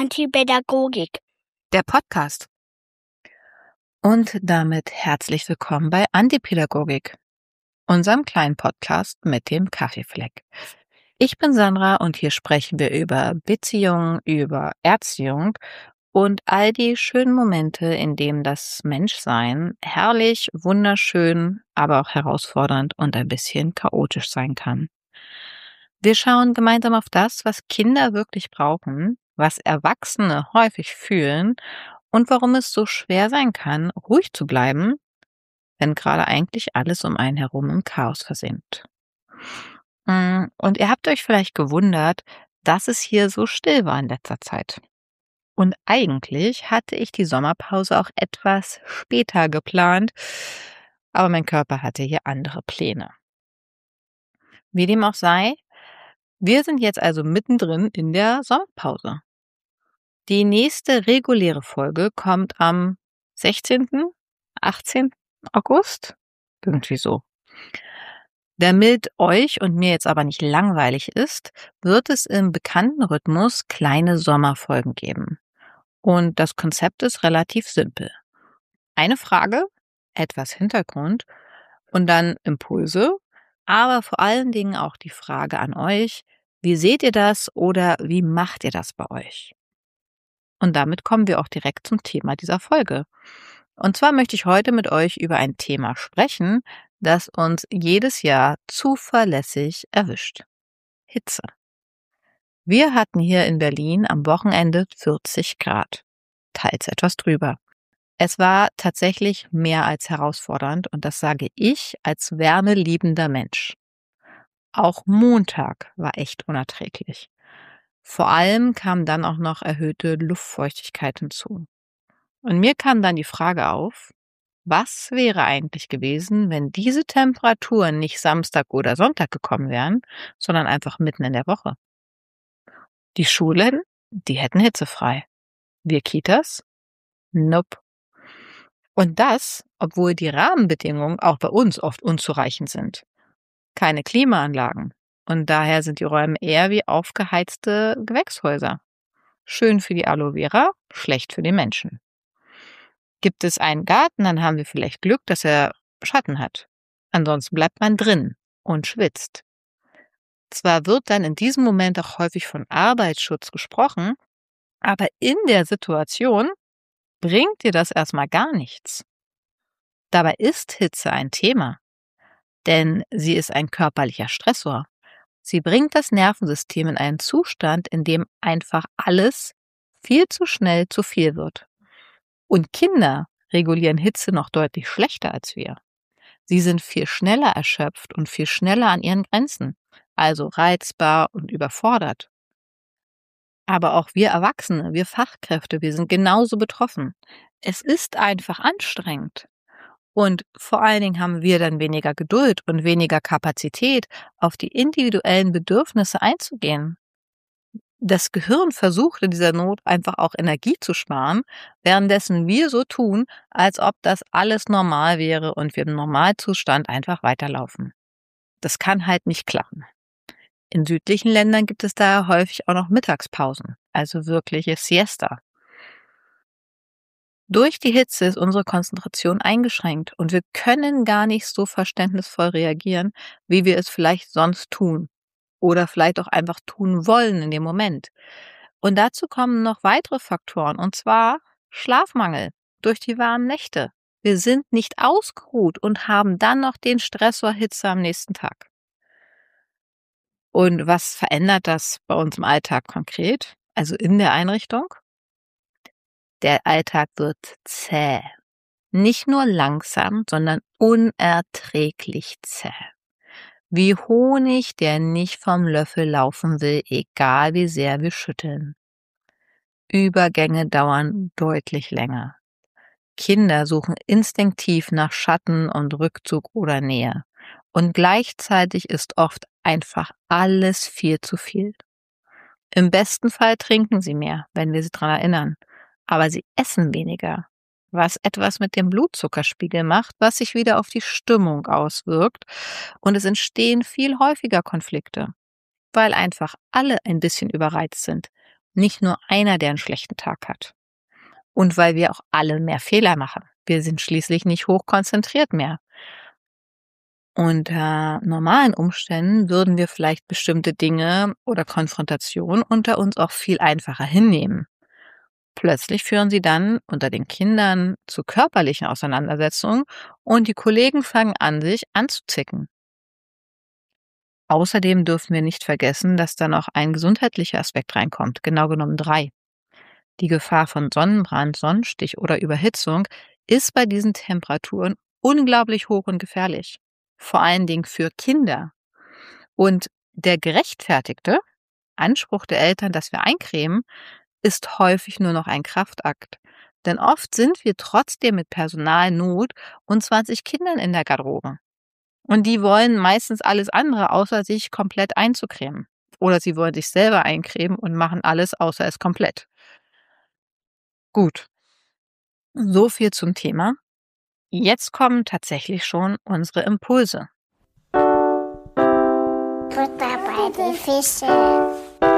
Antipädagogik. Der Podcast. Und damit herzlich willkommen bei Antipädagogik, unserem kleinen Podcast mit dem Kaffeefleck. Ich bin Sandra und hier sprechen wir über Beziehungen, über Erziehung und all die schönen Momente, in denen das Menschsein herrlich, wunderschön, aber auch herausfordernd und ein bisschen chaotisch sein kann. Wir schauen gemeinsam auf das, was Kinder wirklich brauchen, was Erwachsene häufig fühlen und warum es so schwer sein kann, ruhig zu bleiben, wenn gerade eigentlich alles um einen herum im Chaos versinkt. Und ihr habt euch vielleicht gewundert, dass es hier so still war in letzter Zeit. Und eigentlich hatte ich die Sommerpause auch etwas später geplant, aber mein Körper hatte hier andere Pläne. Wie dem auch sei, wir sind jetzt also mittendrin in der Sommerpause. Die nächste reguläre Folge kommt am 16., 18. August, irgendwie so. Damit euch und mir jetzt aber nicht langweilig ist, wird es im bekannten Rhythmus kleine Sommerfolgen geben. Und das Konzept ist relativ simpel. Eine Frage, etwas Hintergrund und dann Impulse, aber vor allen Dingen auch die Frage an euch, wie seht ihr das oder wie macht ihr das bei euch? Und damit kommen wir auch direkt zum Thema dieser Folge. Und zwar möchte ich heute mit euch über ein Thema sprechen, das uns jedes Jahr zuverlässig erwischt. Hitze. Wir hatten hier in Berlin am Wochenende 40 Grad, teils etwas drüber. Es war tatsächlich mehr als herausfordernd und das sage ich als wärmeliebender Mensch. Auch Montag war echt unerträglich. Vor allem kam dann auch noch erhöhte Luftfeuchtigkeit hinzu. Und mir kam dann die Frage auf, was wäre eigentlich gewesen, wenn diese Temperaturen nicht Samstag oder Sonntag gekommen wären, sondern einfach mitten in der Woche? Die Schulen, die hätten hitzefrei. Wir Kitas? Nope. Und das, obwohl die Rahmenbedingungen auch bei uns oft unzureichend sind. Keine Klimaanlagen. Und daher sind die Räume eher wie aufgeheizte Gewächshäuser. Schön für die Aloe Vera, schlecht für die Menschen. Gibt es einen Garten, dann haben wir vielleicht Glück, dass er Schatten hat. Ansonsten bleibt man drin und schwitzt. Zwar wird dann in diesem Moment auch häufig von Arbeitsschutz gesprochen, aber in der Situation bringt dir das erstmal gar nichts. Dabei ist Hitze ein Thema, denn sie ist ein körperlicher Stressor. Sie bringt das Nervensystem in einen Zustand, in dem einfach alles viel zu schnell zu viel wird. Und Kinder regulieren Hitze noch deutlich schlechter als wir. Sie sind viel schneller erschöpft und viel schneller an ihren Grenzen, also reizbar und überfordert. Aber auch wir Erwachsene, wir Fachkräfte, wir sind genauso betroffen. Es ist einfach anstrengend. Und vor allen Dingen haben wir dann weniger Geduld und weniger Kapazität, auf die individuellen Bedürfnisse einzugehen. Das Gehirn versucht in dieser Not einfach auch Energie zu sparen, währenddessen wir so tun, als ob das alles normal wäre und wir im Normalzustand einfach weiterlaufen. Das kann halt nicht klappen. In südlichen Ländern gibt es daher häufig auch noch Mittagspausen, also wirkliche Siesta. Durch die Hitze ist unsere Konzentration eingeschränkt und wir können gar nicht so verständnisvoll reagieren, wie wir es vielleicht sonst tun oder vielleicht auch einfach tun wollen in dem Moment. Und dazu kommen noch weitere Faktoren, und zwar Schlafmangel durch die warmen Nächte. Wir sind nicht ausgeruht und haben dann noch den Stressor Hitze am nächsten Tag. Und was verändert das bei uns im Alltag konkret, also in der Einrichtung? Der Alltag wird zäh. Nicht nur langsam, sondern unerträglich zäh. Wie Honig, der nicht vom Löffel laufen will, egal wie sehr wir schütteln. Übergänge dauern deutlich länger. Kinder suchen instinktiv nach Schatten und Rückzug oder Nähe. Und gleichzeitig ist oft einfach alles viel zu viel. Im besten Fall trinken sie mehr, wenn wir sie daran erinnern. Aber sie essen weniger, was etwas mit dem Blutzuckerspiegel macht, was sich wieder auf die Stimmung auswirkt. Und es entstehen viel häufiger Konflikte, weil einfach alle ein bisschen überreizt sind. Nicht nur einer, der einen schlechten Tag hat. Und weil wir auch alle mehr Fehler machen. Wir sind schließlich nicht hochkonzentriert mehr. Unter normalen Umständen würden wir vielleicht bestimmte Dinge oder Konfrontationen unter uns auch viel einfacher hinnehmen. Plötzlich führen sie dann unter den Kindern zu körperlichen Auseinandersetzungen und die Kollegen fangen an, sich anzuzicken. Außerdem dürfen wir nicht vergessen, dass da noch ein gesundheitlicher Aspekt reinkommt, genau genommen 3. Die Gefahr von Sonnenbrand, Sonnenstich oder Überhitzung ist bei diesen Temperaturen unglaublich hoch und gefährlich. Vor allen Dingen für Kinder. Und der gerechtfertigte Anspruch der Eltern, dass wir eincremen, ist häufig nur noch ein Kraftakt. Denn oft sind wir trotzdem mit Personalnot und 20 Kindern in der Garderobe. Und die wollen meistens alles andere, außer sich komplett einzucremen. Oder sie wollen sich selber eincremen und machen alles, außer es komplett. Gut, so viel zum Thema. Jetzt kommen tatsächlich schon unsere Impulse. Butter bei die Fische.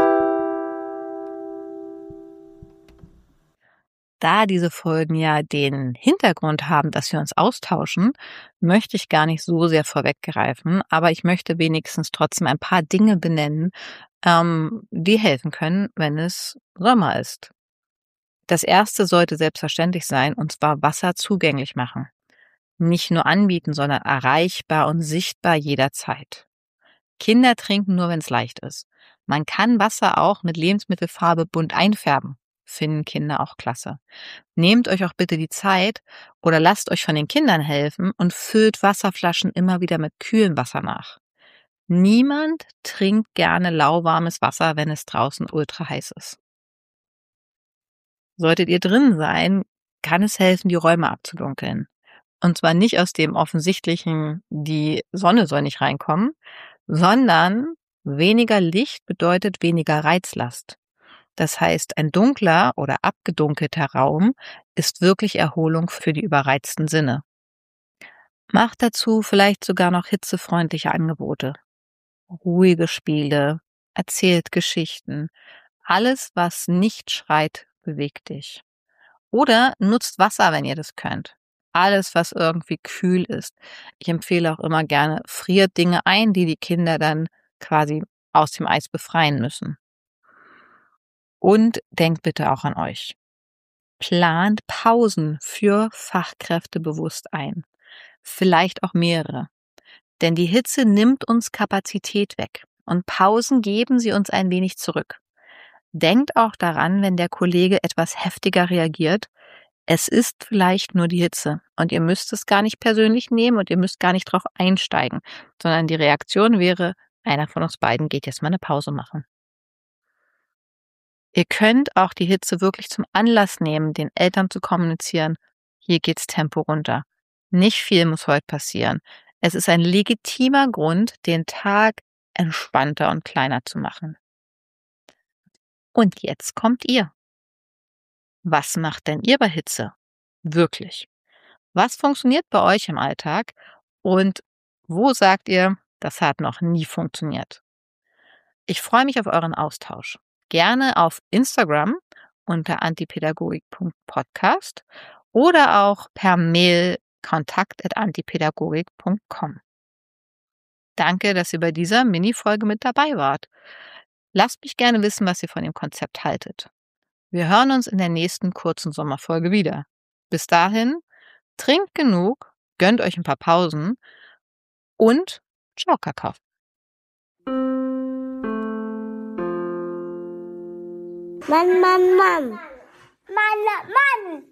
Da diese Folgen ja den Hintergrund haben, dass wir uns austauschen, möchte ich gar nicht so sehr vorweggreifen, aber ich möchte wenigstens trotzdem ein paar Dinge benennen, die helfen können, wenn es Sommer ist. Das erste sollte selbstverständlich sein, und zwar Wasser zugänglich machen. Nicht nur anbieten, sondern erreichbar und sichtbar jederzeit. Kinder trinken nur, wenn es leicht ist. Man kann Wasser auch mit Lebensmittelfarbe bunt einfärben. Finden Kinder auch klasse. Nehmt euch auch bitte die Zeit oder lasst euch von den Kindern helfen und füllt Wasserflaschen immer wieder mit kühlem Wasser nach. Niemand trinkt gerne lauwarmes Wasser, wenn es draußen ultra heiß ist. Solltet ihr drin sein, kann es helfen, die Räume abzudunkeln. Und zwar nicht aus dem offensichtlichen, die Sonne soll nicht reinkommen, sondern weniger Licht bedeutet weniger Reizlast. Das heißt, ein dunkler oder abgedunkelter Raum ist wirklich Erholung für die überreizten Sinne. Macht dazu vielleicht sogar noch hitzefreundliche Angebote. Ruhige Spiele, erzählt Geschichten. Alles, was nicht schreit, bewegt dich. Oder nutzt Wasser, wenn ihr das könnt. Alles, was irgendwie kühl ist. Ich empfehle auch immer gerne, friert Dinge ein, die die Kinder dann quasi aus dem Eis befreien müssen. Und denkt bitte auch an euch. Plant Pausen für Fachkräfte bewusst ein. Vielleicht auch mehrere. Denn die Hitze nimmt uns Kapazität weg. Und Pausen geben sie uns ein wenig zurück. Denkt auch daran, wenn der Kollege etwas heftiger reagiert, es ist vielleicht nur die Hitze und ihr müsst es gar nicht persönlich nehmen und ihr müsst gar nicht drauf einsteigen, sondern die Reaktion wäre, einer von uns beiden geht jetzt mal eine Pause machen. Ihr könnt auch die Hitze wirklich zum Anlass nehmen, den Eltern zu kommunizieren, hier geht's Tempo runter. Nicht viel muss heute passieren. Es ist ein legitimer Grund, den Tag entspannter und kleiner zu machen. Und jetzt kommt ihr. Was macht denn ihr bei Hitze? Wirklich. Was funktioniert bei euch im Alltag? Und wo sagt ihr, das hat noch nie funktioniert? Ich freue mich auf euren Austausch. Gerne auf Instagram unter antipädagogik.podcast oder auch per Mail kontakt@antipädagogik.com. Danke, dass ihr bei dieser Mini-Folge mit dabei wart. Lasst mich gerne wissen, was ihr von dem Konzept haltet. Wir hören uns in der nächsten kurzen Sommerfolge wieder. Bis dahin, trinkt genug, gönnt euch ein paar Pausen und ciao, Kakao. Mann. Mann.